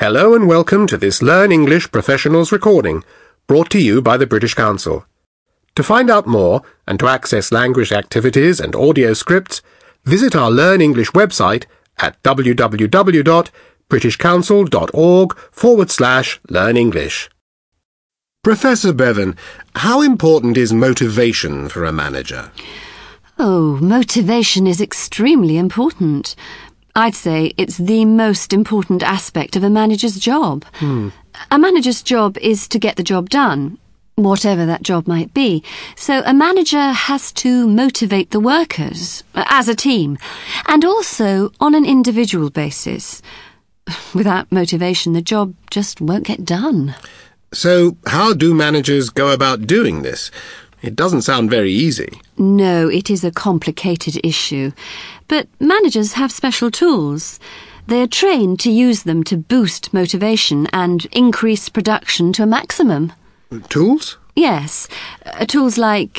Hello and welcome to this Learn English Professionals recording, brought to you by the British Council. To find out more and to access language activities and audio scripts, visit our Learn English website at www.britishcouncil.org/learnenglish. Professor Bevan, how important is motivation for a manager? Oh, motivation is extremely important. I'd say it's the most important aspect of a manager's job. A manager's job is to get the job done, whatever that job might be. So a manager has to motivate the workers, as a team, and also on an individual basis. Without motivation, the job just won't get done. So, how do managers go about doing this? It doesn't sound very easy. No, it is a complicated issue. But managers have special tools. They are trained to use them to boost motivation and increase production to a maximum. Tools? Yes. Tools like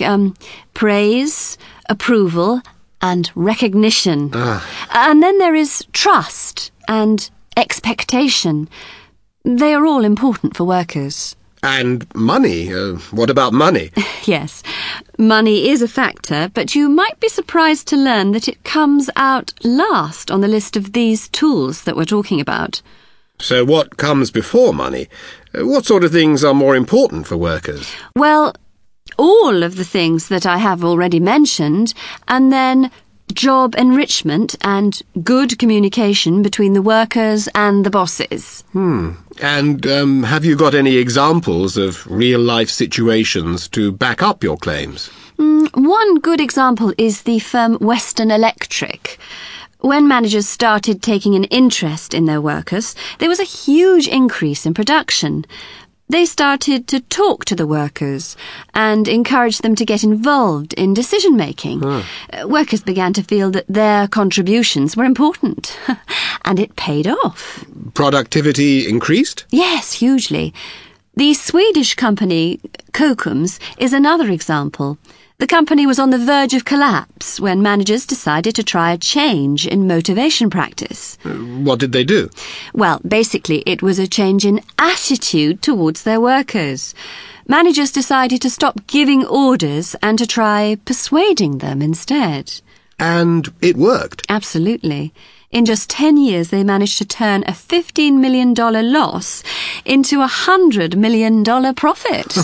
praise, approval, and recognition. And then there is trust and expectation. They are all important for workers. And money? What about money? Yes, money is a factor, but you might be surprised to learn that it comes out last on the list of these tools that we're talking about. So what comes before money? What sort of things are more important for workers? Well, all of the things that I have already mentioned, and then job enrichment and good communication between the workers and the bosses. And have you got any examples of real-life situations to back up your claims? One good example is the firm Western Electric. When managers started taking an interest in their workers, there was a huge increase in production. They started to talk to the workers and encourage them to get involved in decision-making. Workers began to feel that their contributions were important, and it paid off. Productivity increased? Yes, hugely. The Swedish company Kockums is another example. The company was on the verge of collapse when managers decided to try a change in motivation practice. What did they do? Well, basically, it was a change in attitude towards their workers. Managers decided to stop giving orders and to try persuading them instead. And it worked? Absolutely. In just 10 years, they managed to turn a $15 million loss into a $100 million profit.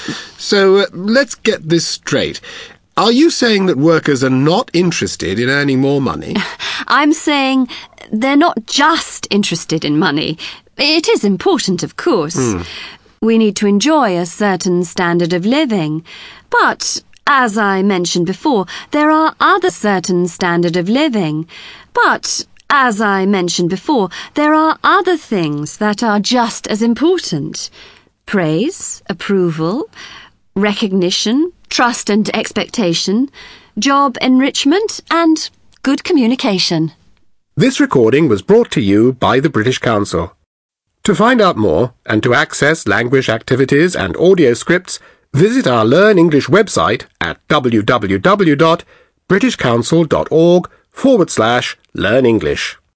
So let's get this straight. Are you saying that workers are not interested in earning more money? I'm saying they're not just interested in money. It is important, of course. We need to enjoy a certain standard of living. But, as I mentioned before, there are other certain standard of living. But, as I mentioned before, there are other things that are just as important. Praise, approval, recognition, trust and expectation, job enrichment, and good communication. This recording was brought to you by the British Council. To find out more and to access language activities and audio scripts, visit our Learn English website at www.britishcouncil.org/learn English.